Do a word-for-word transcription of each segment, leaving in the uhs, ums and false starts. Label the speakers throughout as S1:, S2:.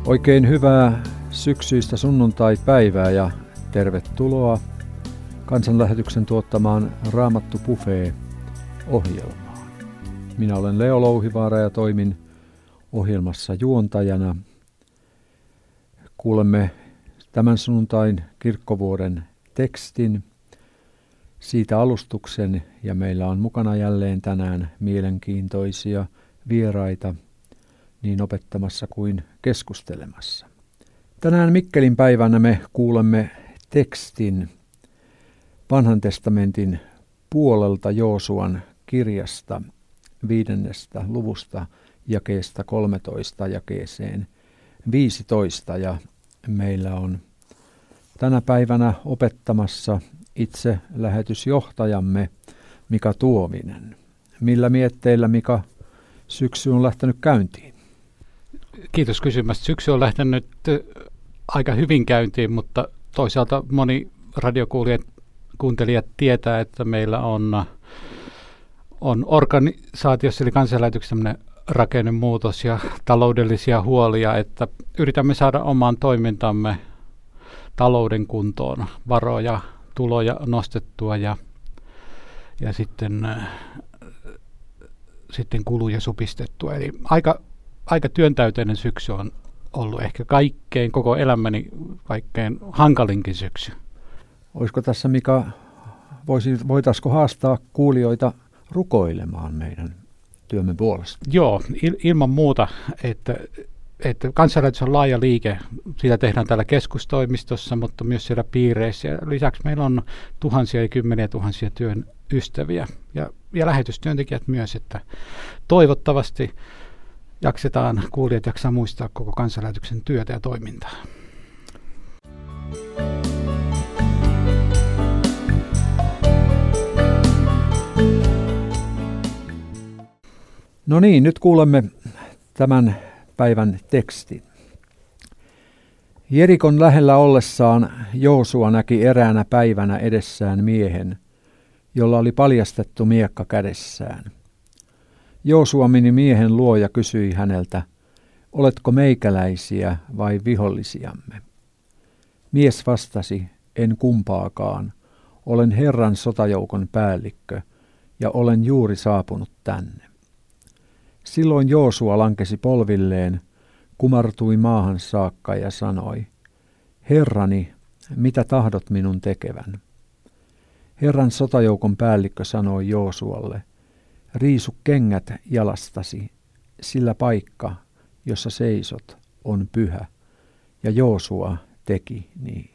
S1: Oikein hyvää syksyistä sunnuntai-päivää ja tervetuloa Kansanlähetyksen tuottamaan Raamattu Buffet-ohjelmaan. Minä olen Leo Louhivaara ja toimin ohjelmassa juontajana. Kuulemme tämän sunnuntain kirkkovuoden tekstin, siitä alustuksen, ja meillä on mukana jälleen tänään mielenkiintoisia vieraita niin opettamassa kuin keskustelemassa. Tänään Mikkelin päivänä me kuulemme tekstin Vanhan testamentin puolelta Joosuan kirjasta viidennestä luvusta jakeesta kolmetoista jakeeseen viisitoista, ja meillä on tänä päivänä opettamassa itse lähetysjohtajamme Mika Tuominen. Millä mietteillä, Mika, syksy on lähtenyt käyntiin?
S2: Kiitos kysymästä. Syksy on lähtenyt aika hyvin käyntiin, mutta toisaalta moni radiokuuntelijat tietää, että meillä on, on organisaatiossa eli kansanlähetyksessä tämmöinen rakennemuutos ja taloudellisia huolia, että yritämme saada oman toimintamme talouden kuntoon, varoja, tuloja nostettua ja, ja sitten, äh, sitten kuluja supistettua. Eli aika, aika työntäyteinen syksy on ollut ehkä kaikkein, koko elämäni kaikkein hankalinkin syksy.
S1: Olisiko tässä, Mika, voisi, voitaisiko haastaa kuulijoita rukoilemaan meidän työmme puolesta?
S2: Joo, il, ilman muuta, että, että kansanlähetys on laaja liike. Sitä tehdään täällä keskustoimistossa, mutta myös siellä piireissä. Ja lisäksi meillä on tuhansia ja kymmeniä tuhansia työn ystäviä ja, ja lähetystyöntekijät myös, että toivottavasti jaksetaan, kuulijat jaksaa muistaa koko kansanlähetyksen työtä ja toimintaa.
S1: No niin, nyt kuulemme tämän päivän tekstin. Jerikon lähellä ollessaan Joosua näki eräänä päivänä edessään miehen, jolla oli paljastettu miekka kädessään. Joosua meni miehen luo ja kysyi häneltä, oletko meikäläisiä vai vihollisiamme? Mies vastasi, en kumpaakaan, olen Herran sotajoukon päällikkö ja olen juuri saapunut tänne. Silloin Joosua lankesi polvilleen, kumartui maahan saakka ja sanoi, Herrani, mitä tahdot minun tekevän? Herran sotajoukon päällikkö sanoi Joosualle, riisu kengät jalastasi, sillä paikka, jossa seisot, on pyhä. Ja Joosua teki niin.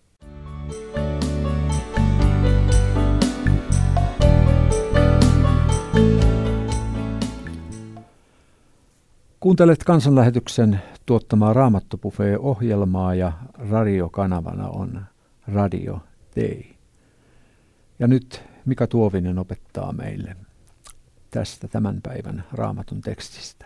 S1: Kuuntelet Kansanlähetyksen tuottamaa Raamattu Buffet-ohjelmaa ja radiokanavana on Radio Dei. Ja nyt Mika Tuominen opettaa meille tästä tämän päivän Raamatun tekstistä.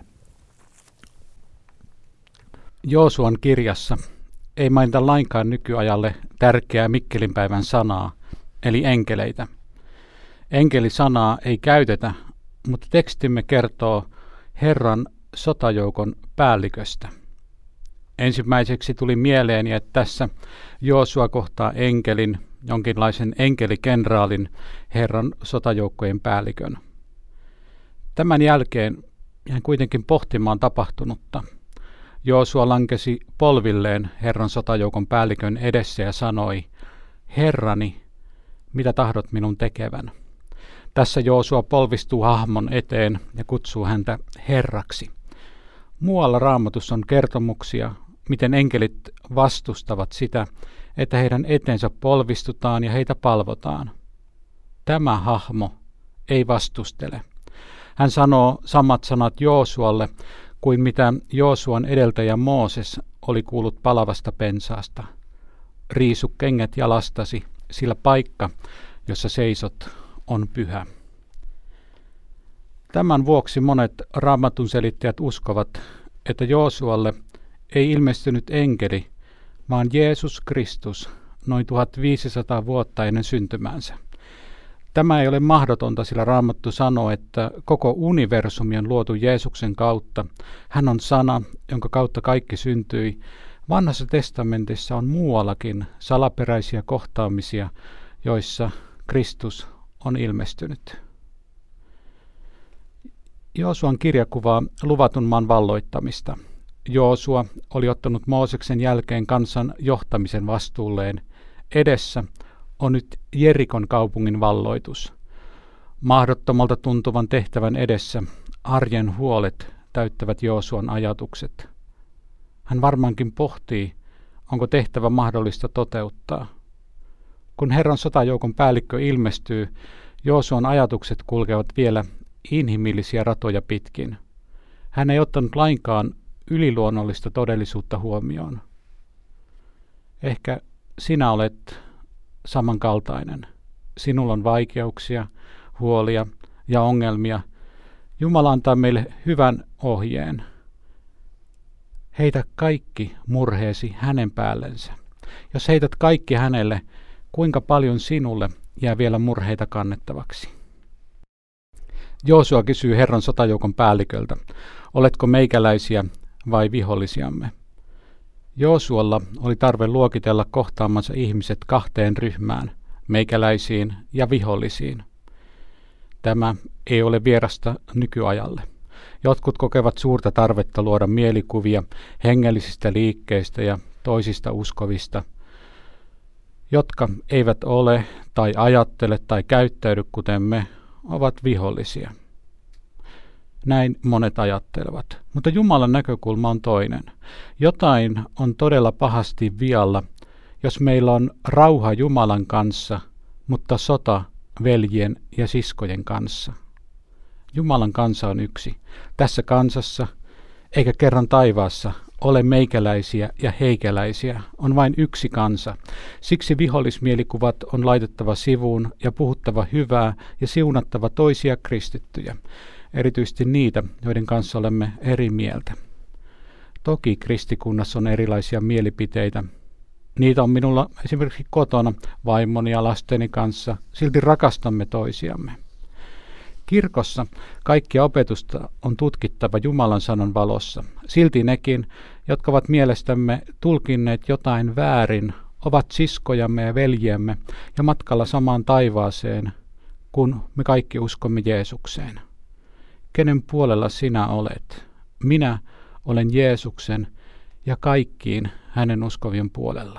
S2: Joosuan kirjassa ei mainita lainkaan nykyajalle tärkeää Mikkelin päivän sanaa, eli enkeleitä. Enkelisanaa ei käytetä, mutta tekstimme kertoo Herran sotajoukon päälliköstä. Ensimmäiseksi tuli mieleeni, että tässä Joosua kohtaa enkelin, jonkinlaisen enkelikenraalin, Herran sotajoukkojen päällikön. Tämän jälkeen jäin kuitenkin pohtimaan tapahtunutta. Joosua lankesi polvilleen Herran sotajoukon päällikön edessä ja sanoi, Herrani, mitä tahdot minun tekevän? Tässä Joosua polvistuu hahmon eteen ja kutsuu häntä Herraksi. Muualla Raamatussa on kertomuksia, miten enkelit vastustavat sitä, että heidän eteensä polvistutaan ja heitä palvotaan. Tämä hahmo ei vastustele. Hän sanoo samat sanat Joosualle kuin mitä Joosuan edeltäjä Mooses oli kuullut palavasta pensaasta. Riisu kengät jalastasi, sillä paikka, jossa seisot, on pyhä. Tämän vuoksi monet Raamatun selittäjät uskovat, että Joosualle ei ilmestynyt enkeli, vaan Jeesus Kristus noin tuhatviisisataa vuotta ennen syntymäänsä. Tämä ei ole mahdotonta, sillä Raamattu sanoo, että koko universumi on luotu Jeesuksen kautta. Hän on sana, jonka kautta kaikki syntyi. Vanhassa testamentissa on muuallakin salaperäisiä kohtaamisia, joissa Kristus on ilmestynyt. Joosuan kirja kuvaa luvatun maan valloittamista. Joosua oli ottanut Mooseksen jälkeen kansan johtamisen vastuulleen. Edessä on nyt Jerikon kaupungin valloitus. Mahdottomalta tuntuvan tehtävän edessä arjen huolet täyttävät Joosuan ajatukset. Hän varmaankin pohtii, onko tehtävä mahdollista toteuttaa. Kun Herran sotajoukon päällikkö ilmestyy, Joosuan ajatukset kulkevat vielä inhimillisiä ratoja pitkin. Hän ei ottanut lainkaan yliluonnollista todellisuutta huomioon. Ehkä sinä olet samankaltainen. Sinulla on vaikeuksia, huolia ja ongelmia. Jumala antaa meille hyvän ohjeen. Heitä kaikki murheesi hänen päällensä. Jos heität kaikki hänelle, kuinka paljon sinulle jää vielä murheita kannettavaksi? Joosua kysyy Herran sotajoukon päälliköltä, oletko meikäläisiä vai vihollisiamme? Joosualla oli tarve luokitella kohtaamansa ihmiset kahteen ryhmään, meikäläisiin ja vihollisiin. Tämä ei ole vierasta nykyajalle. Jotkut kokevat suurta tarvetta luoda mielikuvia hengellisistä liikkeistä ja toisista uskovista, jotka eivät ole tai ajattele tai käyttäydy kuten me, ovat vihollisia. Näin monet ajattelevat, mutta Jumalan näkökulma on toinen. Jotain on todella pahasti vialla, jos meillä on rauha Jumalan kanssa, mutta sota veljien ja siskojen kanssa. Jumalan kansa on yksi. Tässä kansassa, eikä kerran taivaassa, ole meikäläisiä ja heikäläisiä, on vain yksi kansa. Siksi vihollismielikuvat on laitettava sivuun ja puhuttava hyvää ja siunattava toisia kristittyjä, erityisesti niitä, joiden kanssa olemme eri mieltä. Toki kristikunnassa on erilaisia mielipiteitä. Niitä on minulla esimerkiksi kotona vaimoni ja lasteni kanssa, silti rakastamme toisiamme. Kirkossa kaikkia opetusta on tutkittava Jumalan sanan valossa. Silti nekin, jotka ovat mielestämme tulkinneet jotain väärin, ovat siskojamme ja veljiämme ja matkalla samaan taivaaseen, kun me kaikki uskomme Jeesukseen. Kenen puolella sinä olet? Minä olen Jeesuksen ja kaikkiin hänen uskovien puolella.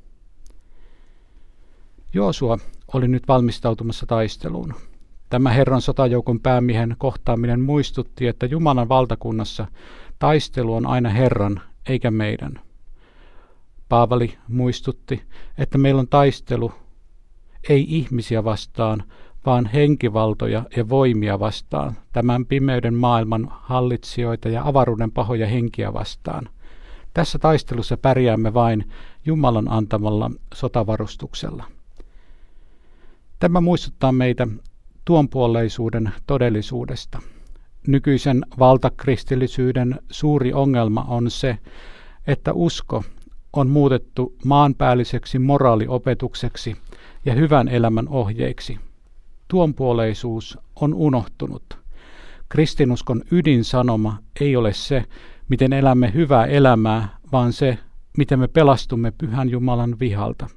S2: Joosua oli nyt valmistautumassa taisteluun. Tämä Herran sotajoukon päämiehen kohtaaminen muistutti, että Jumalan valtakunnassa taistelu on aina Herran eikä meidän. Paavali muistutti, että meillä on taistelu ei ihmisiä vastaan, vaan henkivaltoja ja voimia vastaan, tämän pimeyden maailman hallitsijoita ja avaruuden pahoja henkiä vastaan. Tässä taistelussa pärjäämme vain Jumalan antamalla sotavarustuksella. Tämä muistuttaa meitä tuonpuoleisuuden todellisuudesta. Nykyisen valtakristillisyyden suuri ongelma on se, että usko on muutettu maanpäälliseksi moraaliopetukseksi ja hyvän elämän ohjeiksi. Tuonpuoleisuus on unohtunut. Kristinuskon ydinsanoma ei ole se, miten elämme hyvää elämää, vaan se, miten me pelastumme Pyhän Jumalan vihalta.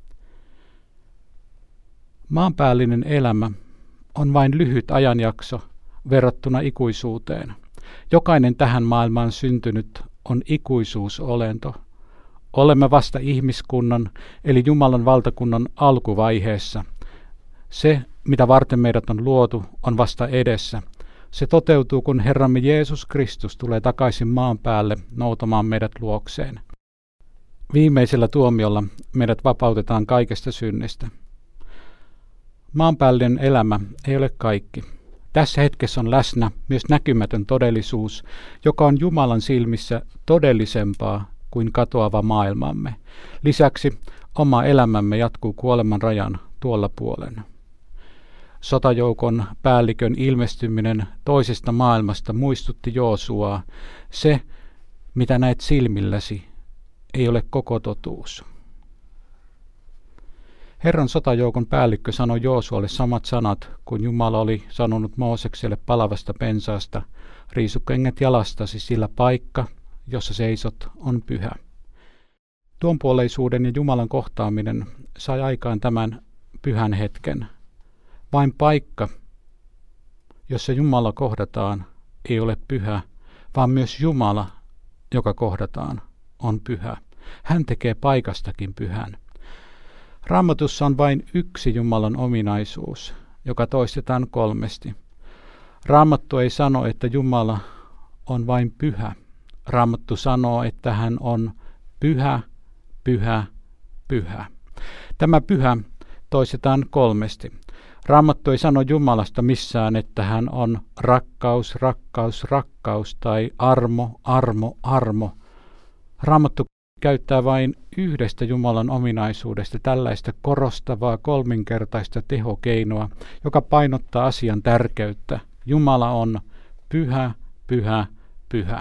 S2: Maanpäällinen elämä on vain lyhyt ajanjakso verrattuna ikuisuuteen. Jokainen tähän maailmaan syntynyt on ikuisuusolento. Olemme vasta ihmiskunnan, eli Jumalan valtakunnan alkuvaiheessa. Se, mitä varten meidät on luotu, on vasta edessä. Se toteutuu, kun Herramme Jeesus Kristus tulee takaisin maan päälle noutamaan meidät luokseen. Viimeisellä tuomiolla meidät vapautetaan kaikesta synnistä. Maanpäällinen elämä ei ole kaikki. Tässä hetkessä on läsnä myös näkymätön todellisuus, joka on Jumalan silmissä todellisempaa kuin katoava maailmamme. Lisäksi oma elämämme jatkuu kuoleman rajan tuolla puolen. Sotajoukon päällikön ilmestyminen toisesta maailmasta muistutti Joosuaa. Se, mitä näet silmilläsi, ei ole koko totuus. Herran sotajoukon päällikkö sanoi Joosualle samat sanat, kuin Jumala oli sanonut Moosekselle palavasta pensaasta: riisu kengät jalastasi, sillä paikka, jossa seisot, on pyhä. Tuonpuoleisuuden ja Jumalan kohtaaminen sai aikaan tämän pyhän hetken. Vain paikka, jossa Jumala kohdataan, ei ole pyhä, vaan myös Jumala, joka kohdataan, on pyhä. Hän tekee paikastakin pyhän. Raamatussa on vain yksi Jumalan ominaisuus, joka toistetaan kolmesti. Raamattu ei sano, että Jumala on vain pyhä. Raamattu sanoo, että hän on pyhä, pyhä, pyhä. Tämä pyhä toistetaan kolmesti. Raamattu ei sano Jumalasta missään, että hän on rakkaus, rakkaus, rakkaus tai armo, armo, armo. Raamattu käyttää vain yhdestä Jumalan ominaisuudesta tällaista korostavaa kolminkertaista tehokeinoa, joka painottaa asian tärkeyttä. Jumala on pyhä, pyhä, pyhä.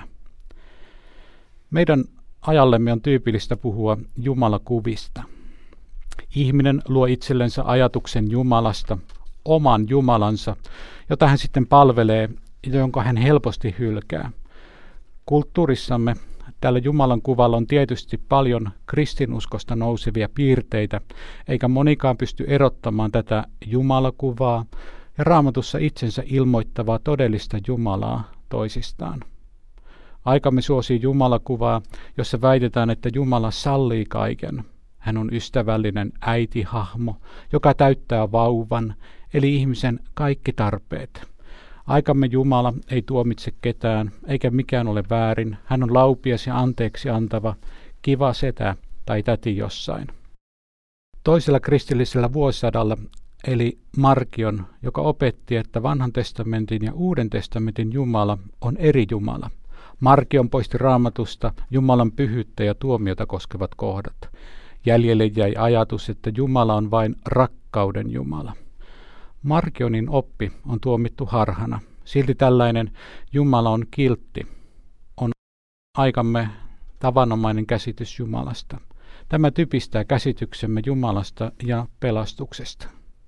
S2: Meidän ajallemme on tyypillistä puhua jumalakuvista. Ihminen luo itsellensä ajatuksen Jumalasta, oman Jumalansa, jota hän sitten palvelee ja jonka hän helposti hylkää. Kulttuurissamme tällä Jumalan kuvalla on tietysti paljon kristinuskosta nousevia piirteitä, eikä monikaan pysty erottamaan tätä Jumalakuvaa ja Raamatussa itsensä ilmoittavaa todellista Jumalaa toisistaan. Aikamme suosii Jumalakuvaa, jossa väitetään, että Jumala sallii kaiken. Hän on ystävällinen äitihahmo, joka täyttää vauvan, eli ihmisen kaikki tarpeet. Aikamme Jumala ei tuomitse ketään, eikä mikään ole väärin. Hän on laupias ja anteeksi antava, kiva setä tai täti jossain. Toisella kristillisellä vuosisadalla eli Markion, joka opetti, että vanhan testamentin ja uuden testamentin Jumala on eri Jumala. Markion poisti Raamatusta Jumalan pyhyyttä ja tuomiota koskevat kohdat. Jäljelle jäi ajatus, että Jumala on vain rakkauden Jumala. Markionin oppi on tuomittu harhana. Silti tällainen Jumala on kiltti on aikamme tavanomainen käsitys Jumalasta. Tämä typistää käsityksemme Jumalasta ja pelastuksesta.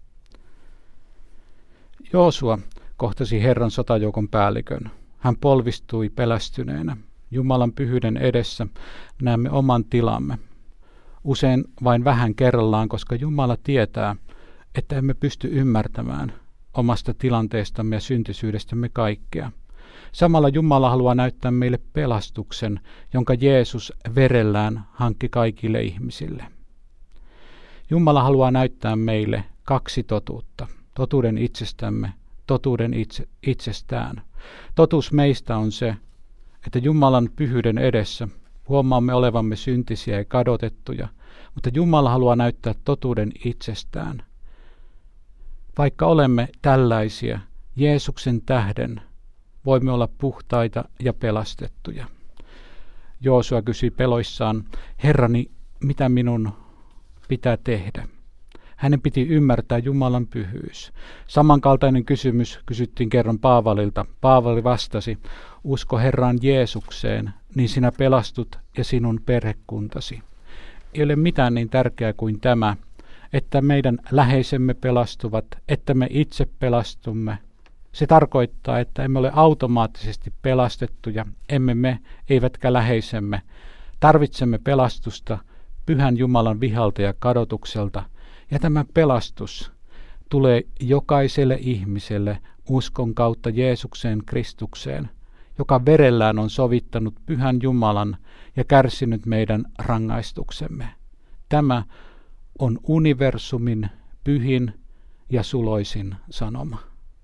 S2: Joosua kohtasi Herran sotajoukon päällikön. Hän polvistui pelästyneenä. Jumalan pyhyyden edessä näemme oman tilamme. Usein vain vähän kerrallaan, koska Jumala tietää, että emme pysty ymmärtämään omasta tilanteestamme ja syntisyydestämme kaikkea. Samalla Jumala haluaa näyttää meille pelastuksen, jonka Jeesus verellään hankki kaikille ihmisille. Jumala haluaa näyttää meille kaksi totuutta, totuuden itsestämme, totuuden itse, itsestään. Totuus meistä on se, että Jumalan pyhyyden edessä huomaamme olevamme syntisiä ja kadotettuja, mutta Jumala haluaa näyttää totuuden itsestään. Vaikka olemme tällaisia, Jeesuksen tähden voimme olla puhtaita ja pelastettuja. Joosua kysyi peloissaan, Herrani, mitä minun pitää tehdä? Hänen piti ymmärtää Jumalan pyhyys. Samankaltainen kysymys kysyttiin kerran Paavalilta. Paavali vastasi, usko Herran Jeesukseen, niin sinä pelastut ja sinun perhekuntasi. Ei ole mitään niin tärkeää kuin tämä, että meidän läheisemme pelastuvat, että me itse pelastumme. Se tarkoittaa, että emme ole automaattisesti pelastettuja, emme me, eivätkä läheisemme. Tarvitsemme pelastusta pyhän Jumalan vihalta ja kadotukselta, ja tämä pelastus tulee jokaiselle ihmiselle uskon kautta Jeesukseen Kristukseen, joka verellään on sovittanut pyhän Jumalan ja kärsinyt meidän rangaistuksemme. Tämä on universumin pyhin ja suloisin sanoma.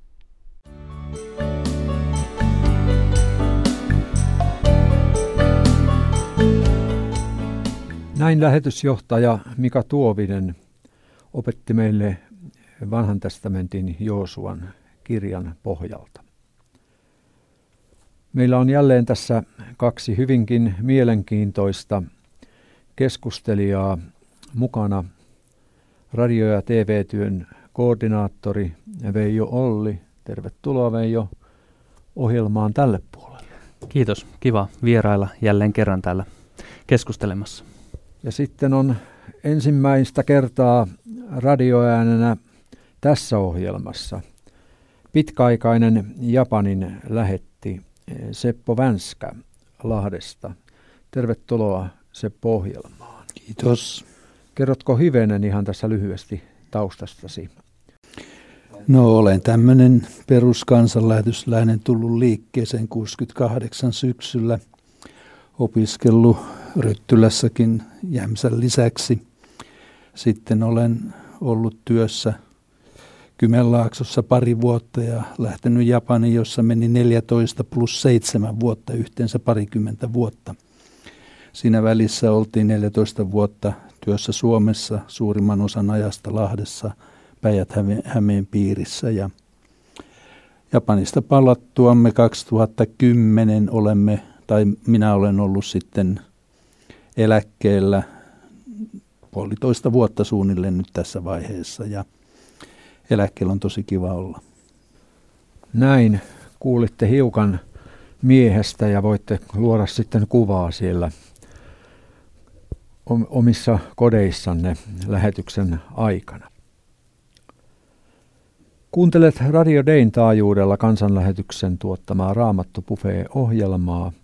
S1: Näin lähetysjohtaja Mika Tuovinen opetti meille vanhan testamentin Joosuan kirjan pohjalta. Meillä on jälleen tässä kaksi hyvinkin mielenkiintoista keskustelijaa mukana. Radio- ja T V-työn koordinaattori Veijo Olli. Tervetuloa Veijo ohjelmaan tälle puolelle.
S3: Kiitos. Kiva vierailla jälleen kerran täällä keskustelemassa.
S1: Ja sitten on ensimmäistä kertaa radioäänenä tässä ohjelmassa pitkäaikainen Japanin lähetti Seppo Vänskä Lahdesta. Tervetuloa Seppo ohjelmaan.
S4: Kiitos.
S1: Kerrotko hivenen ihan tässä lyhyesti taustastasi?
S4: No olen tämmöinen peruskansanlähetysläinen tullut liikkeeseen kuusikymmentäkahdeksan syksyllä. Opiskellut Ryttylässäkin Jämsän lisäksi. Sitten olen ollut työssä Kymenlaaksossa pari vuotta ja lähtenyt Japaniin, jossa meni neljätoista plus seitsemän vuotta, yhteensä parikymmentä vuotta. Siinä välissä oltiin neljätoista vuotta työssä Suomessa, suurimman osan ajasta Lahdessa, Päijät-Hämeen piirissä. Ja Japanista palattuamme kaksituhattakymmenen olemme, tai minä olen ollut sitten eläkkeellä puolitoista vuotta suunnilleen nyt tässä vaiheessa ja eläkkeellä on tosi kiva olla.
S1: Näin kuulitte hiukan miehestä ja voitte luoda sitten kuvaa siellä omissa kodeissanne lähetyksen aikana. Kuuntelet Radio Dayn taajuudella kansanlähetyksen tuottamaa Raamattu Buffet-ohjelmaa.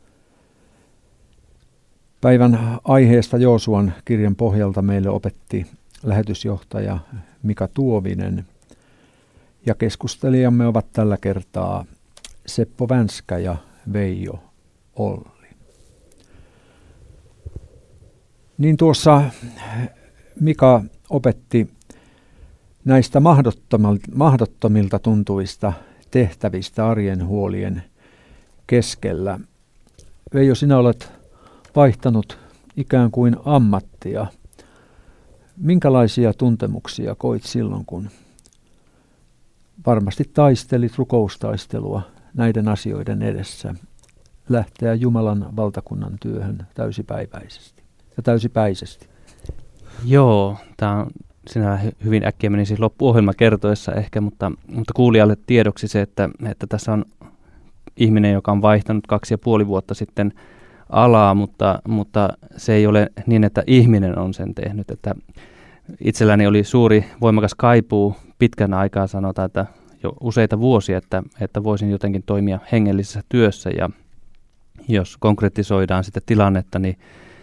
S1: Päivän aiheesta Joosuan kirjan pohjalta meille opetti lähetysjohtaja Mika Tuovinen. Ja keskustelijamme ovat tällä kertaa Seppo Vänskä ja Veijo Olli. Niin tuossa Mika opetti näistä mahdottomilta tuntuvista tehtävistä arjen huolien keskellä. Veijo, sinä olet vaihtanut ikään kuin ammattia. Minkälaisia tuntemuksia koit silloin, kun varmasti taistelit rukoustaistelua näiden asioiden edessä, lähteä Jumalan valtakunnan työhön täysipäiväisesti ja täysipäisesti?
S3: Joo, tämä on sinä hyvin äkkiä meni siis loppuohjelma kertoessa ehkä, mutta, mutta kuulijalle tiedoksi se, että, että tässä on ihminen, joka on vaihtanut kaksi ja puoli vuotta sitten alaa, mutta, mutta se ei ole niin, että ihminen on sen tehnyt. Että itselläni oli suuri voimakas kaipuu pitkän aikaa, sanotaan, että jo useita vuosia, että, että voisin jotenkin toimia hengellisessä työssä, ja jos konkretisoidaan sitä tilannetta, niin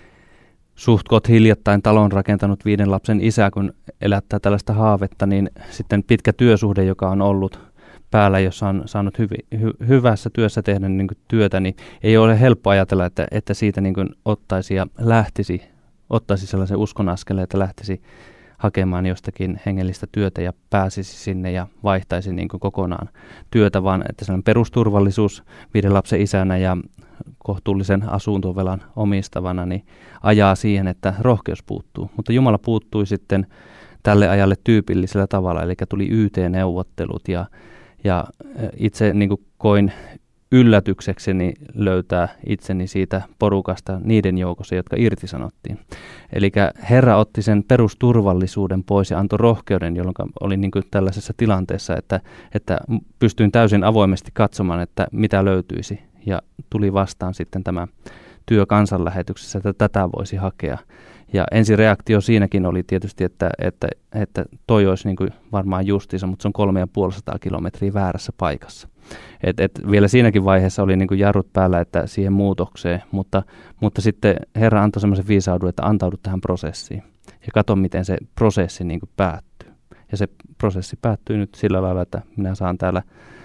S3: suhtkot hiljattain talon rakentanut viiden lapsen isä, kun elättää tällaista haavetta, niin sitten pitkä työsuhde, joka on ollut päällä, jossa on saanut hyvi, hy, hyvässä työssä tehdä niin kuin työtä, niin ei ole helppo ajatella, että, että siitä niin kuin ottaisi ja lähtisi, ottaisi sellaisen uskon askeleen, että lähtisi hakemaan jostakin hengellistä työtä ja pääsisi sinne ja vaihtaisi niin kuin kokonaan työtä, vaan että sellainen perusturvallisuus viiden lapsen isänä ja kohtuullisen asuntovelan omistavana niin ajaa siihen, että rohkeus puuttuu. Mutta Jumala puuttui sitten tälle ajalle tyypillisellä tavalla, eli tuli Y T-neuvottelut ja, ja itse niin kuin koin yllätyksekseni löytää itseni siitä porukasta niiden joukossa, jotka irtisanottiin. Eli Herra otti sen perusturvallisuuden pois ja antoi rohkeuden, jolloin olin niin kuin tällaisessa tilanteessa, että, että pystyin täysin avoimesti katsomaan, että mitä löytyisi. Ja tuli vastaan sitten tämä työ kansanlähetyksessä, että tätä voisi hakea. Ja ensireaktio siinäkin oli tietysti, että, että, että toi olisi niin kuin varmaan justiinsa, mutta se on kolme ja puolisataa kilometriä väärässä paikassa. Et, et vielä siinäkin vaiheessa oli niin kuin jarrut päällä, että siihen muutokseen, mutta, mutta sitten Herra antoi semmoisen viisaudun, että antaudu tähän prosessiin ja katso, miten se prosessi niin kuin päättyy. Ja se prosessi päättyy nyt sillä lailla, että minä saan täällä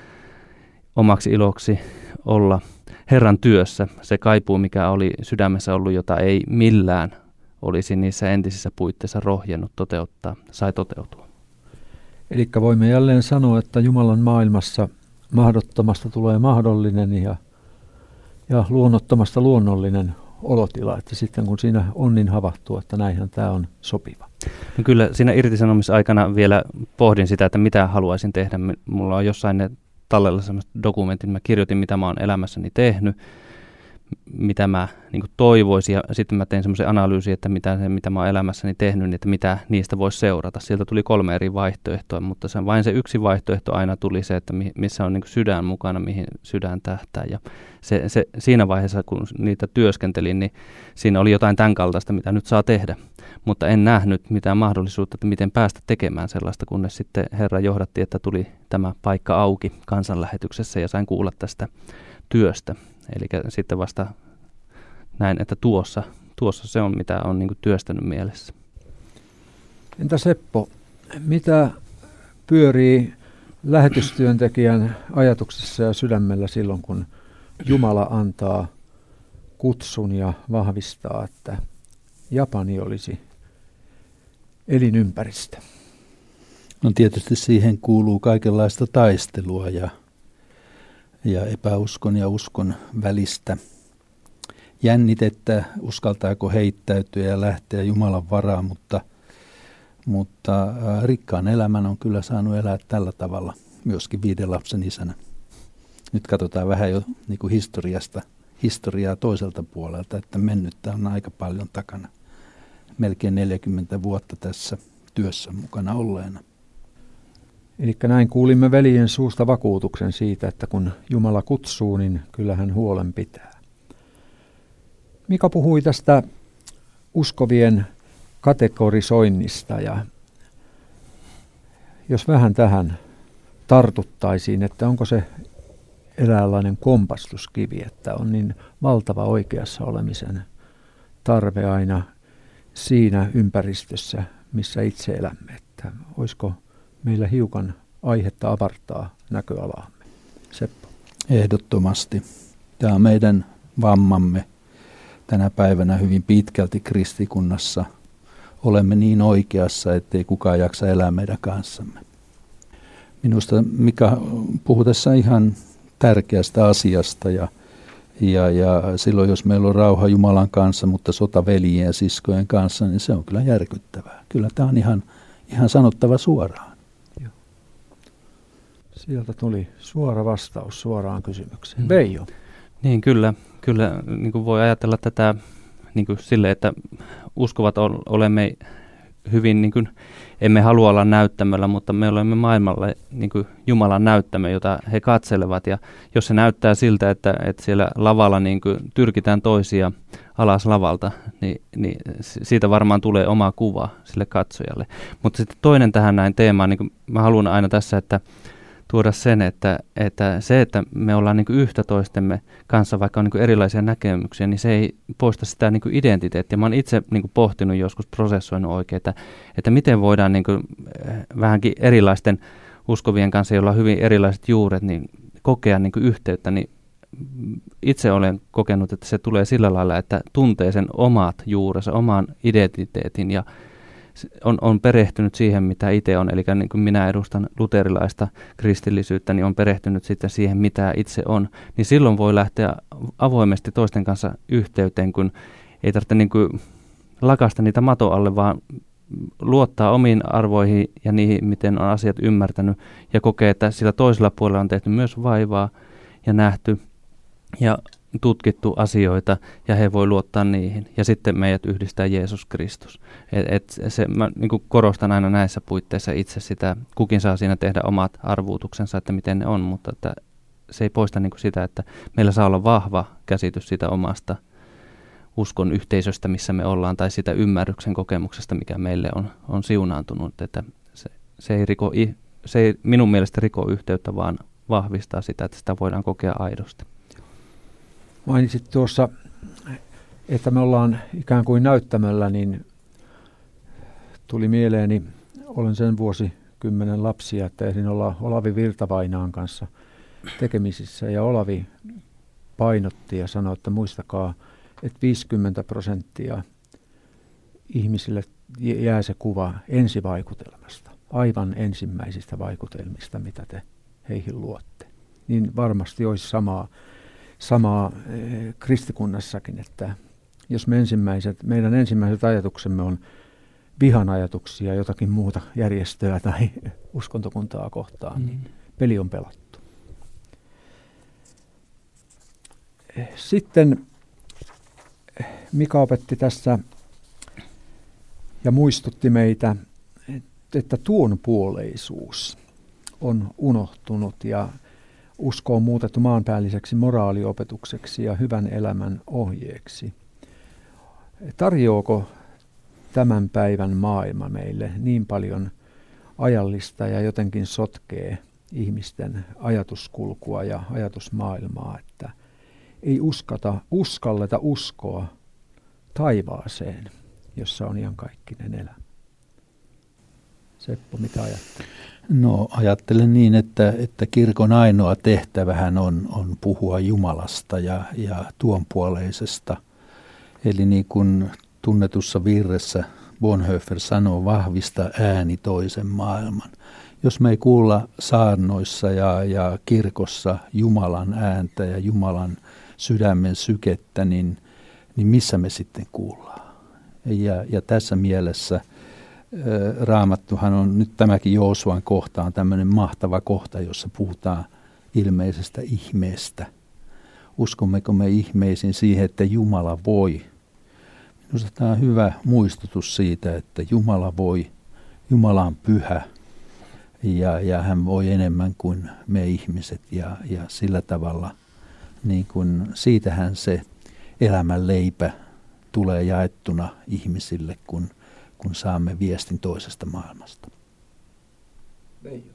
S3: omaksi iloksi olla Herran työssä. Se kaipuu, mikä oli sydämessä ollut, jota ei millään olisi niissä entisissä puitteissa rohjennut toteuttaa, sai toteutua.
S1: Eli voimme jälleen sanoa, että Jumalan maailmassa mahdottomasta tulee mahdollinen ja, ja luonnottomasta luonnollinen olotila, että sitten kun siinä on niin havahtuu, että näinhän tämä on sopiva.
S3: No kyllä siinä irtisanomisaikana vielä pohdin sitä, että mitä haluaisin tehdä. Mulla on jossain ne tallella sellaiset dokumentit, mä kirjoitin, mitä mä oon elämässäni tehnyt. mitä mä niin kuin toivoisin, ja sitten mä tein semmoisen analyysin, että mitä, se, mitä mä oon elämässäni tehnyt, niin että mitä niistä voisi seurata. Sieltä tuli kolme eri vaihtoehtoa, mutta se, vain se yksi vaihtoehto aina tuli se, että missä on niin kuin sydän mukana, mihin sydän tähtää. Ja se, se, siinä vaiheessa, kun niitä työskentelin, niin siinä oli jotain tämän kaltaista, mitä nyt saa tehdä. Mutta en nähnyt mitään mahdollisuutta, että miten päästä tekemään sellaista, kunnes sitten Herra johdatti, että tuli tämä paikka auki kansanlähetyksessä ja sain kuulla tästä työstä. Eli sitten vasta näin, että tuossa, tuossa se on, mitä on niin kuin työstänyt mielessä.
S1: Entä Seppo, mitä pyörii lähetystyöntekijän ajatuksessa ja sydämellä silloin, kun Jumala antaa kutsun ja vahvistaa, että Japani olisi elinympäristö?
S4: No tietysti siihen kuuluu kaikenlaista taistelua ja, ja epäuskon ja uskon välistä jännitettä, uskaltaako heittäytyä ja lähteä Jumalan varaan, mutta, mutta rikkaan elämän on kyllä saanut elää tällä tavalla myöskin viiden lapsen isänä. Nyt katsotaan vähän jo niin kuin historiasta, historiaa toiselta puolelta, että mennyttä on aika paljon takana. Melkein neljäkymmentä vuotta tässä työssä mukana olleena.
S1: Eli näin kuulimme veljen suusta vakuutuksen siitä, että kun Jumala kutsuu, niin kyllä hän huolen pitää. Mika puhui tästä uskovien kategorisoinnista, ja jos vähän tähän tartuttaisiin, että onko se eräänlainen kompastuskivi, että on niin valtava oikeassa olemisen tarve aina siinä ympäristössä, missä itse elämme, että olisiko meillä hiukan aihetta avartaa näköalaamme. Seppo.
S4: Ehdottomasti. Tämä on meidän vammamme tänä päivänä hyvin pitkälti kristikunnassa. Olemme niin oikeassa, ettei kukaan jaksa elää meidän kanssamme. Minusta Mika puhui tässä ihan tärkeästä asiasta ja, ja, ja silloin jos meillä on rauha Jumalan kanssa, mutta sota veljien ja siskojen kanssa, niin se on kyllä järkyttävää. Kyllä tämä on ihan, ihan sanottava suoraan.
S1: Joo. Sieltä tuli suora vastaus suoraan kysymykseen. Mm. Veijo.
S3: Niin kyllä, kyllä niin kuin voi ajatella tätä niin kuin sille, että uskovat olemme hyvin, niin kuin, emme halua olla näyttämöllä, mutta me olemme maailmalle niin kuin Jumalan näyttämö, jota he katselevat. Ja jos se näyttää siltä, että, että siellä lavalla niin kuin tyrkitään toisia alas lavalta, niin, niin siitä varmaan tulee oma kuva sille katsojalle. Mutta sitten toinen tähän näin teemaan, niin kuin mä haluan aina tässä, että tuoda sen, että, että se, että me ollaan niin kuin yhtä toistemme kanssa, vaikka on niin kuin erilaisia näkemyksiä, niin se ei poista sitä niin kuin identiteettiä. Mä oon itse niin kuin pohtinut joskus, prosessoinut oikein, että, että miten voidaan niin kuin vähänkin erilaisten uskovien kanssa, joilla on hyvin erilaiset juuret, niin kokea niin kuin yhteyttä. Niin itse olen kokenut, että se tulee sillä lailla, että tuntee sen omat juurensa, oman identiteetin ja On, on perehtynyt siihen, mitä itse on, eli niin kuin minä edustan luterilaista kristillisyyttä, niin on perehtynyt sitten siihen, mitä itse on, niin silloin voi lähteä avoimesti toisten kanssa yhteyteen, kun ei tarvitse niin kuin lakasta niitä maton alle, vaan luottaa omiin arvoihin ja niihin, miten on asiat ymmärtänyt, ja kokee, että sillä toisella puolella on tehty myös vaivaa ja nähty ja tutkittu asioita, ja he voi luottaa niihin. Ja sitten meidät yhdistää Jeesus Kristus. Et, et se, mä niin kuin korostan aina näissä puitteissa itse sitä, kukin saa siinä tehdä omat arvuutuksensa, että miten ne on, mutta että se ei poista niin kuin sitä, että meillä saa olla vahva käsitys sitä omasta uskon yhteisöstä, missä me ollaan, tai sitä ymmärryksen kokemuksesta, mikä meille on, on siunaantunut. Että se, se, ei riko, se ei minun mielestä riko yhteyttä, vaan vahvistaa sitä, että sitä voidaan kokea aidosti.
S1: Mainitsit tuossa, että me ollaan ikään kuin näyttämöllä, niin tuli mieleeni, olen sen vuosikymmenen lapsia, että ehdin olla Olavi Virtavainaan kanssa tekemisissä, ja Olavi painotti ja sanoi, että muistakaa, että viisikymmentä prosenttia ihmisille jää se kuva ensivaikutelmasta, aivan ensimmäisistä vaikutelmista, mitä te heihin luotte. Niin varmasti olisi samaa, samaa eh, kristikunnassakin, että jos me ensimmäiset, meidän ensimmäiset ajatuksemme on vihan ajatuksia jotakin muuta järjestöä tai uskontokuntaa kohtaan, mm. niin peli on pelattu. Sitten Mika opetti tässä ja muistutti meitä, että tuonpuoleisuus on unohtunut ja usko on muutettu maanpäälliseksi moraaliopetukseksi ja hyvän elämän ohjeeksi. Tarjoako tämän päivän maailma meille niin paljon ajallista ja jotenkin sotkee ihmisten ajatuskulkua ja ajatusmaailmaa, että ei uskata, uskalleta uskoa taivaaseen, jossa on iankaikkinen elämä? Seppo, mitä ajattelet?
S4: No ajattelen niin, että, että kirkon ainoa tehtävähän on, on puhua Jumalasta ja, ja tuonpuoleisesta. Eli niin kuin tunnetussa virressä Bonhoeffer sanoo, vahvista ääni toisen maailman. Jos me ei kuulla saarnoissa ja, ja kirkossa Jumalan ääntä ja Jumalan sydämen sykettä, niin, niin missä me sitten kuullaan? Ja, ja tässä mielessä Raamattuhan on nyt tämäkin Joosuan kohta on tämmöinen mahtava kohta, jossa puhutaan ilmeisestä ihmeestä. Uskommeko me ihmeisiin siihen, että Jumala voi? Minusta tämä on hyvä muistutus siitä, että Jumala voi, Jumala on pyhä ja, ja hän voi enemmän kuin me ihmiset ja, ja sillä tavalla niin kuin siitähän se elämän leipä tulee jaettuna ihmisille, kun kun saamme viestin toisesta maailmasta.
S3: Veijo.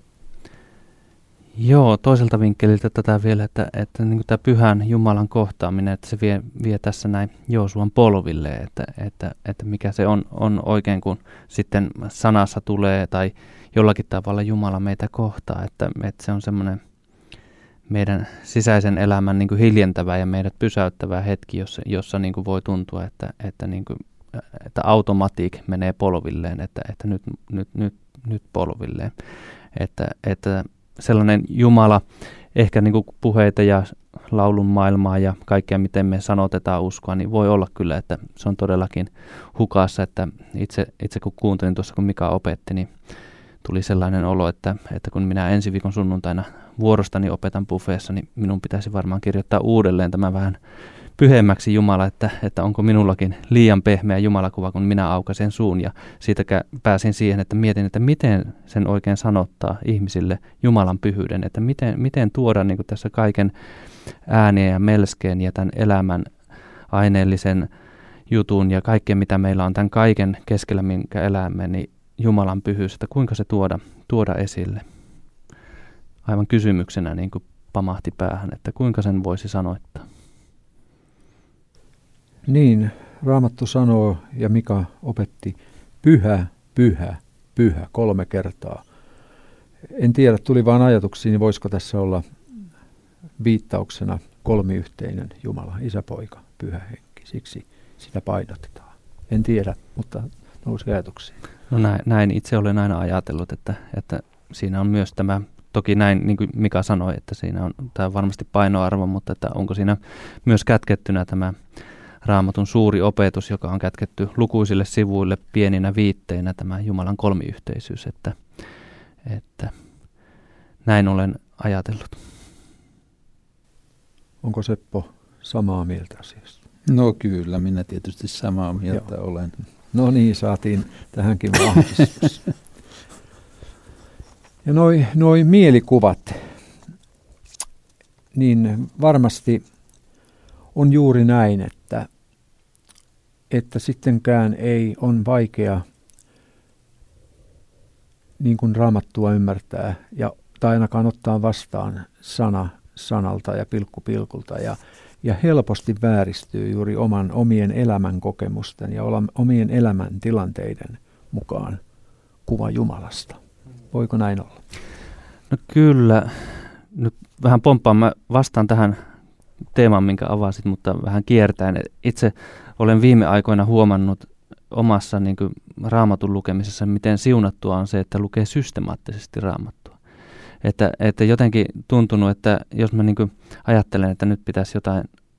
S3: Joo, toiselta vinkkeliltä tätä vielä, että, että niin kuin tämä pyhän Jumalan kohtaaminen, että se vie, vie tässä näin Joosuan polville, että, että, että mikä se on, on oikein, kun sitten sanassa tulee tai jollakin tavalla Jumala meitä kohtaa, että, että se on semmoinen meidän sisäisen elämän niin kuin hiljentävä ja meidät pysäyttävä hetki, jossa, jossa niin kuin voi tuntua, että, että niin kuin että automatiik menee polvilleen, että, että nyt, nyt, nyt, nyt polvilleen. Että, että sellainen Jumala, ehkä niin kuin puheita ja laulun maailmaa ja kaikkea, miten me sanotetaan uskoa, niin voi olla kyllä, että se on todellakin hukassa. Että itse, itse kun kuuntelin tuossa, kun Mika opetti, niin tuli sellainen olo, että, että kun minä ensi viikon sunnuntaina vuorostani opetan buffeessa, niin minun pitäisi varmaan kirjoittaa uudelleen tämä vähän pyhemmäksi Jumala, että, että onko minullakin liian pehmeä Jumalakuva, kun minä aukaisen suun. Ja siitä pääsin siihen, että mietin, että miten sen oikein sanottaa ihmisille Jumalan pyhyyden, että miten, miten tuoda niin kuin tässä kaiken ääneen ja melskeen ja tämän elämän aineellisen jutun ja kaikkea, mitä meillä on tämän kaiken keskellä, minkä elämme, niin Jumalan pyhyys, että kuinka se tuoda, tuoda esille. Aivan kysymyksenä niin kuin pamahti päähän, että kuinka sen voisi sanoittaa.
S1: Niin, Raamattu sanoo ja Mika opetti pyhä, pyhä, pyhä kolme kertaa. En tiedä, tuli vaan ajatuksiin, niin voisiko tässä olla viittauksena kolmiyhteinen Jumala, Isä, Poika, Pyhä Henki. Siksi sitä painotetaan. En tiedä, mutta nousi ajatuksiin.
S3: No näin, näin itse olen aina ajatellut, että, että siinä on myös tämä, toki näin niin kuin Mika sanoi, että siinä on tämä varmasti painoarvo, mutta että onko siinä myös kätkettynä tämä Raamatun suuri opetus, joka on kätketty lukuisille sivuille pieninä viitteinä, tämä Jumalan kolmiyhteisyys, että, että näin olen ajatellut.
S1: Onko Seppo samaa mieltä asiasta?
S4: No kyllä, minä tietysti samaa mieltä Joo. olen.
S1: No niin, saatiin tähänkin vahvistus. Ja noi, noi mielikuvat, niin varmasti on juuri näin, että, että sittenkään ei on vaikea niin kuin Raamattua ymmärtää, ja, tai ainakaan ottaa vastaan sana sanalta ja pilkku pilkulta, ja, ja helposti vääristyy juuri oman, omien elämän kokemusten ja omien elämän tilanteiden mukaan kuva Jumalasta. Voiko näin olla?
S3: No kyllä. Nyt vähän pomppaan. Mä vastaan tähän teemaan, minkä avasit, mutta vähän kiertäen. Itse olen viime aikoina huomannut omassa niin kuin Raamatun lukemisessa, miten siunattua on se, että lukee systemaattisesti Raamattua. Että, että jotenkin tuntunut, että jos mä niin kuin ajattelen, että nyt pitäisi jotain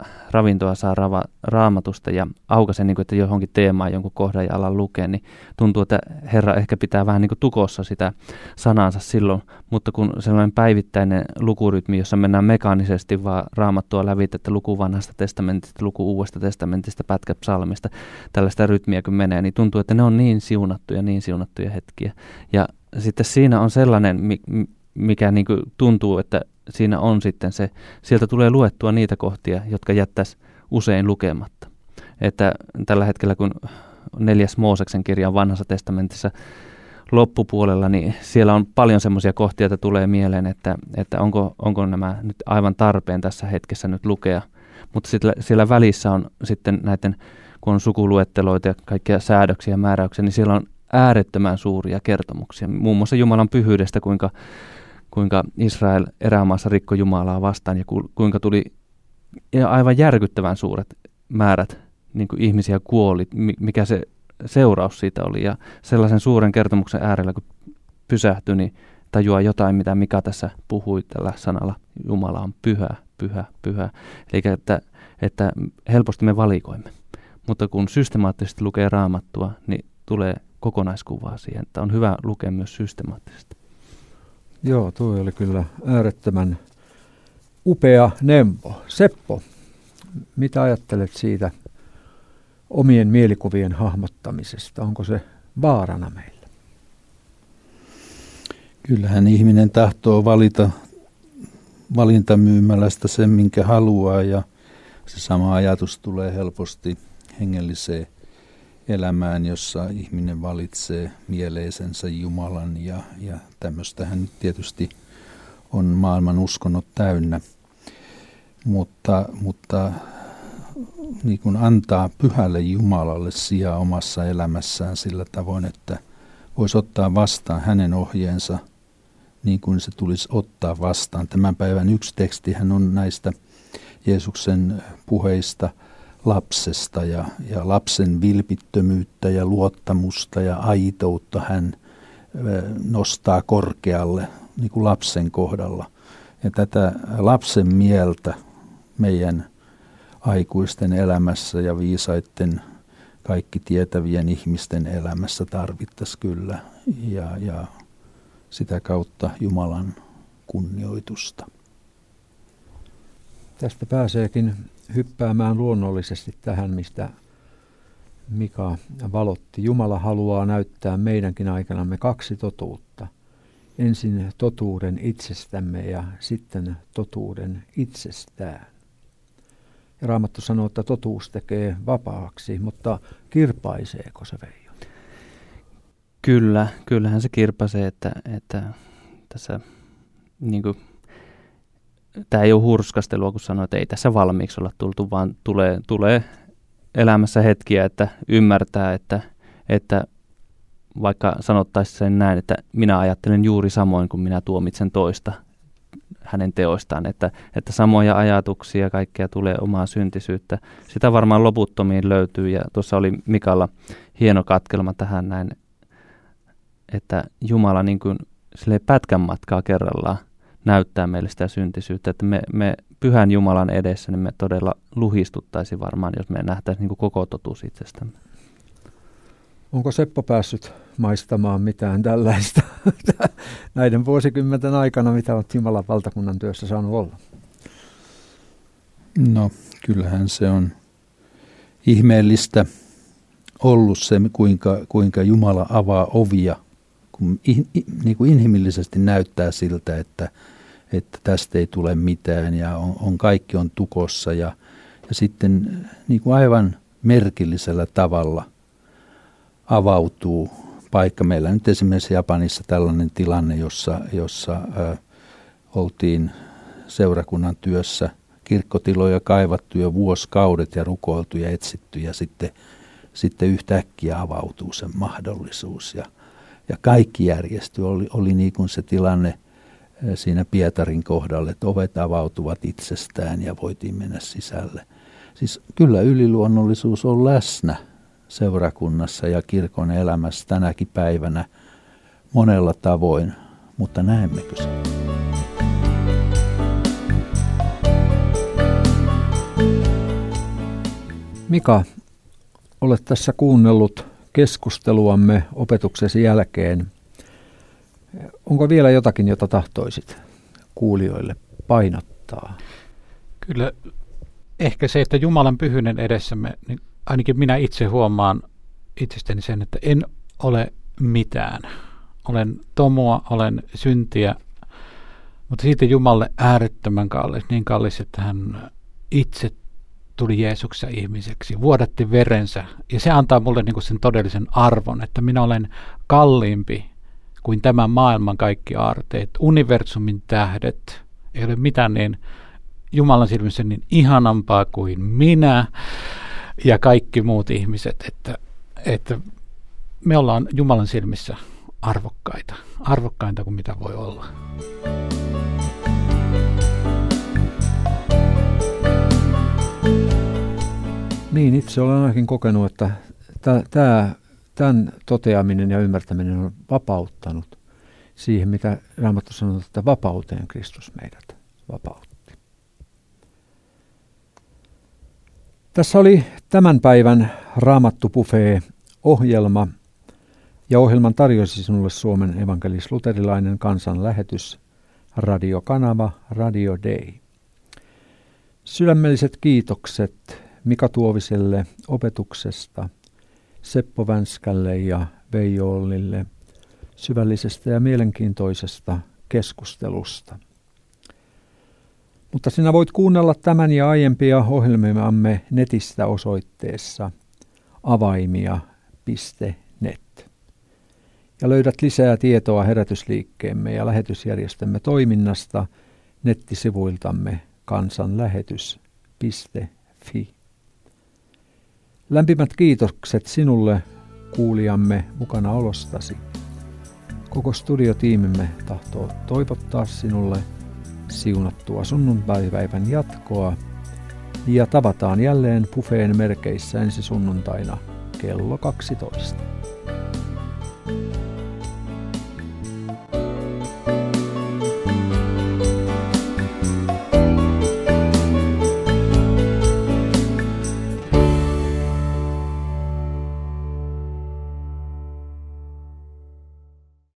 S3: ravintoa saa rava, raamatusta ja aukaisen, niin kuin, että johonkin teemaan jonkun kohdan ja alan lukea, niin tuntuu, että Herra ehkä pitää vähän niin kuin tukossa sitä sanansa silloin, mutta kun sellainen päivittäinen lukurytmi, jossa mennään mekaanisesti vaan raamattua läpi, että luku vanhasta testamentista, luku uudesta testamentista, pätkä psalmista, tällaista rytmiä kun menee, niin tuntuu, että ne on niin siunattuja, niin siunattuja hetkiä. Ja sitten siinä on sellainen, mikä niin kuin tuntuu, että siinä on sitten se, sieltä tulee luettua niitä kohtia, jotka jättäisi usein lukematta. Että tällä hetkellä, kun neljäs Mooseksen kirjan vanhassa testamentissa loppupuolella, niin siellä on paljon semmoisia kohtia, että tulee mieleen, että, että onko, onko nämä nyt aivan tarpeen tässä hetkessä nyt lukea. Mutta sitten siellä välissä on sitten näiden, kun on sukuluetteloita ja kaikkia säädöksiä ja määräyksiä, niin siellä on äärettömän suuria kertomuksia. Muun muassa Jumalan pyhyydestä, kuinka kuinka Israel erämaassa rikkoi Jumalaa vastaan ja ku, kuinka tuli aivan järkyttävän suuret määrät niin kuin ihmisiä kuoli, mikä se seuraus siitä oli. Ja sellaisen suuren kertomuksen äärellä, kun pysähtyi, niin tajuaa jotain, mitä Mika tässä puhui tällä sanalla. Jumala on pyhä, pyhä, pyhä. Eli että, että helposti me valikoimme. Mutta kun systemaattisesti lukee Raamattua, niin tulee kokonaiskuvaa siihen, että on hyvä lukea myös systemaattisesti.
S1: Joo, tuo oli kyllä äärettömän upea neuvo. Seppo, mitä ajattelet siitä omien mielikuvien hahmottamisesta? Onko se vaarana meillä?
S4: Kyllähän ihminen tahtoo valita valintamyymälästä sen, minkä haluaa, ja se sama ajatus tulee helposti hengelliseen elämään, jossa ihminen valitsee mieleisensä Jumalan, ja, ja tämmöistähän tietysti on maailman uskonnot täynnä, mutta, mutta niin kuin antaa pyhälle Jumalalle sijaa omassa elämässään sillä tavoin, että voisi ottaa vastaan hänen ohjeensa niin kuin se tulisi ottaa vastaan. Tämän päivän yksi tekstihän on näistä Jeesuksen puheista lapsesta, ja, ja lapsen vilpittömyyttä ja luottamusta ja aitoutta hän nostaa korkealle niin kuin lapsen kohdalla. Ja tätä lapsen mieltä meidän aikuisten elämässä ja viisaiden kaikki tietävien ihmisten elämässä tarvittaisiin kyllä, ja, ja sitä kautta Jumalan kunnioitusta.
S1: Tästä pääseekin hyppäämään luonnollisesti tähän, mistä Mika valotti. Jumala haluaa näyttää meidänkin aikanamme kaksi totuutta. Ensin totuuden itsestämme ja sitten totuuden itsestään. Ja Raamattu sanoo, että totuus tekee vapaaksi, mutta kirpaiseeko se, Veijo?
S3: Kyllä, kyllähän se kirpaisee, että, että tässä niin kuin, tämä ei ole hurskastelua, kun sanoo, että ei tässä valmiiksi olla tultu, vaan tulee, tulee elämässä hetkiä, että ymmärtää, että, että vaikka sanottaisiin sen näin, että minä ajattelen juuri samoin kuin minä tuomitsen toista hänen teoistaan, että, että samoja ajatuksia, kaikkea tulee omaa syntisyyttä. Sitä varmaan loputtomiin löytyy, ja tuossa oli Mikalla hieno katkelma tähän näin, että Jumala niin kuin silleen pätkän matkaa kerrallaan näyttää meille sitä syntisyyttä, että me, me pyhän Jumalan edessä, niin me todella luhistuttaisi varmaan, jos me nähtäisiin niin kuin koko totuus itsestämme.
S1: Onko Seppo päässyt maistamaan mitään tällaista näiden vuosikymmenten aikana, mitä olet Jumalan valtakunnan työssä saanut olla?
S4: No, kyllähän se on ihmeellistä ollut se, kuinka, kuinka Jumala avaa ovia, kun in, niin kuin inhimillisesti näyttää siltä, että, että tästä ei tule mitään ja on, on kaikki on tukossa, ja, ja sitten niin kuin aivan merkillisellä tavalla avautuu paikka. Meillä nyt esimerkiksi Japanissa tällainen tilanne, jossa, jossa ö, oltiin seurakunnan työssä, kirkkotiloja kaivattu jo vuosikaudet ja rukoiltu ja etsitty, ja sitten, sitten yhtäkkiä avautuu se mahdollisuus. Ja, ja kaikki järjestyi. Oli, oli niin kuin se tilanne siinä Pietarin kohdalla, että ovet avautuvat itsestään ja voitiin mennä sisälle. Siis kyllä yliluonnollisuus on läsnä seurakunnassa ja kirkon elämässä tänäkin päivänä monella tavoin, mutta näemmekö sen?
S1: Mika, olet tässä kuunnellut keskusteluamme opetuksesi jälkeen. Onko vielä jotakin, jota tahtoisit kuulijoille painottaa?
S2: Kyllä ehkä se, että Jumalan pyhyyden edessämme, niin ainakin minä itse huomaan itsestäni sen, että en ole mitään. Olen tomoa, olen syntiä, mutta siitä Jumalle äärettömän kallis, niin kallis, että hän itse tuli Jeesuksessa ihmiseksi, vuodatti verensä, ja se antaa mulle niin kuin sen todellisen arvon, että minä olen kalliimpi kuin tämän maailman kaikki aarteet, universumin tähdet, ei ole mitään niin Jumalan silmissä niin ihanampaa kuin minä ja kaikki muut ihmiset, että, että me ollaan Jumalan silmissä arvokkaita, arvokkainta kuin mitä voi olla.
S1: Niin, itse olen ainakin kokenut, että tämä, tämän toteaminen ja ymmärtäminen on vapauttanut siihen, mitä Raamattu sanoo, että vapauteen Kristus meidät vapautti. Tässä oli tämän päivän Raamattu-buffet-ohjelma, ja ohjelman tarjosi sinulle Suomen evankelis-luterilainen kansanlähetys, radiokanava Radio Day. Sydämelliset kiitokset Mika Tuoviselle opetuksesta, Seppo Vänskälle ja Veijo Ollille syvällisestä ja mielenkiintoisesta keskustelusta. Mutta sinä voit kuunnella tämän ja aiempia ohjelmiamme netistä osoitteessa avaimia piste net. Ja löydät lisää tietoa herätysliikkeemme ja lähetysjärjestömme toiminnasta nettisivuiltamme kansanlähetys piste fi. Lämpimät kiitokset sinulle, kuulijamme, mukana olostasi. Koko studiotiimimme tahtoo toivottaa sinulle siunattua sunnuntaipäivän jatkoa ja tavataan jälleen buffeen merkeissä ensi sunnuntaina kello kaksitoista.